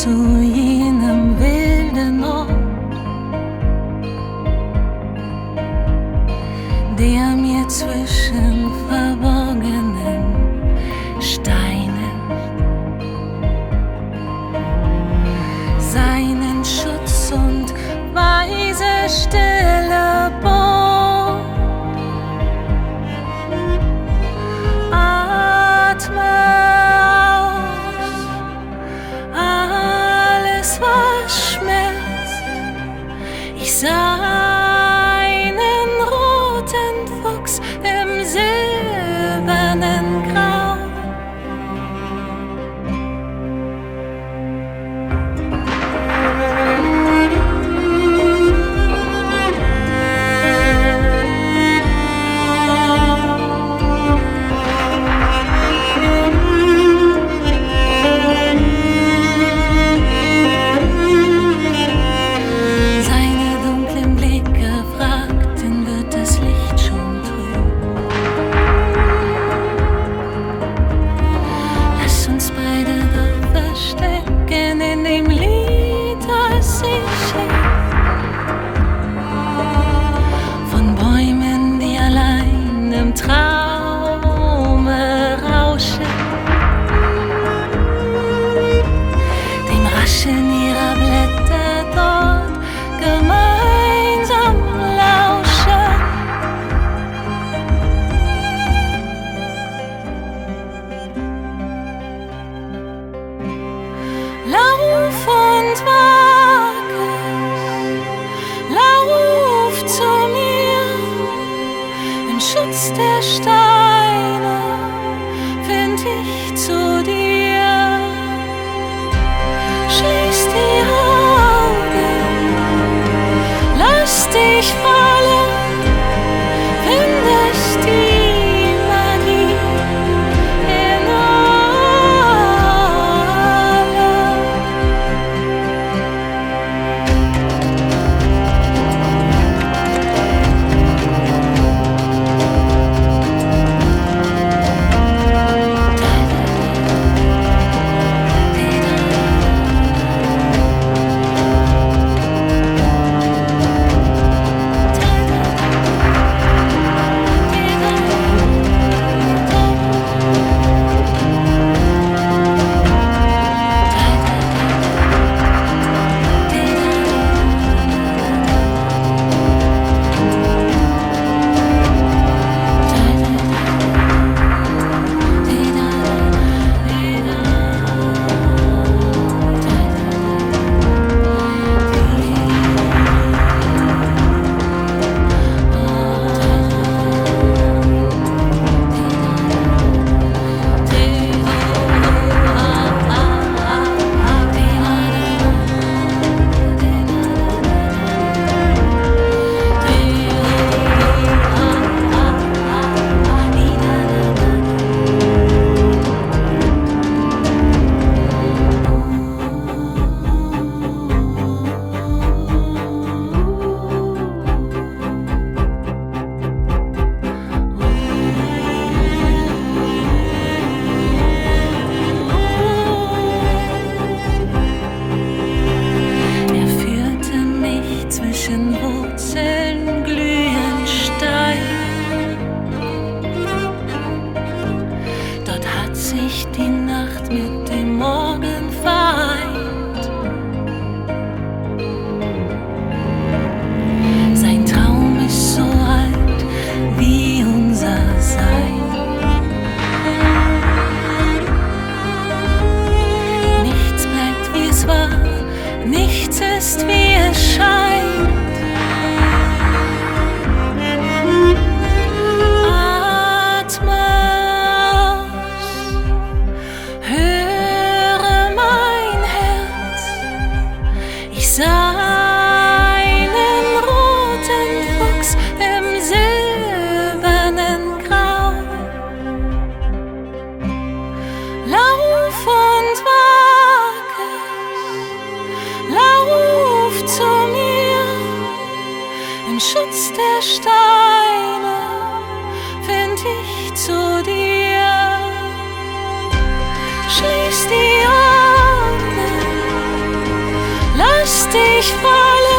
zu jenem wilden Ort, der mir zwischen verborgenen Steinen seinen Schutz und weise Stille bot. Atme aus, alles war Schmerz. Ich sah einen roten Fuchs im silbernen Grau. Traume rauschen, dem Rascheln ihrer Blätter dort gemeinsam lauschen. Lauf und wage, lauf zu mir, im Schutz der Steine find ich zu dir. Schließ die Augen, lass dich fallen, findest die Magie in Wurzeln glühend steil. Dort hat sich die Nacht mit dem Morgen vereint. Sein Traum ist so alt wie unser Sein. Nichts bleibt wie es war, nichts ist wie es scheint. Einen roten Fuchs im silbernen Grau. Lauf und wage, lauf zu mir, im Schutz der Steine find ich zu dir. Schließ die Augen, lässt dich fallen.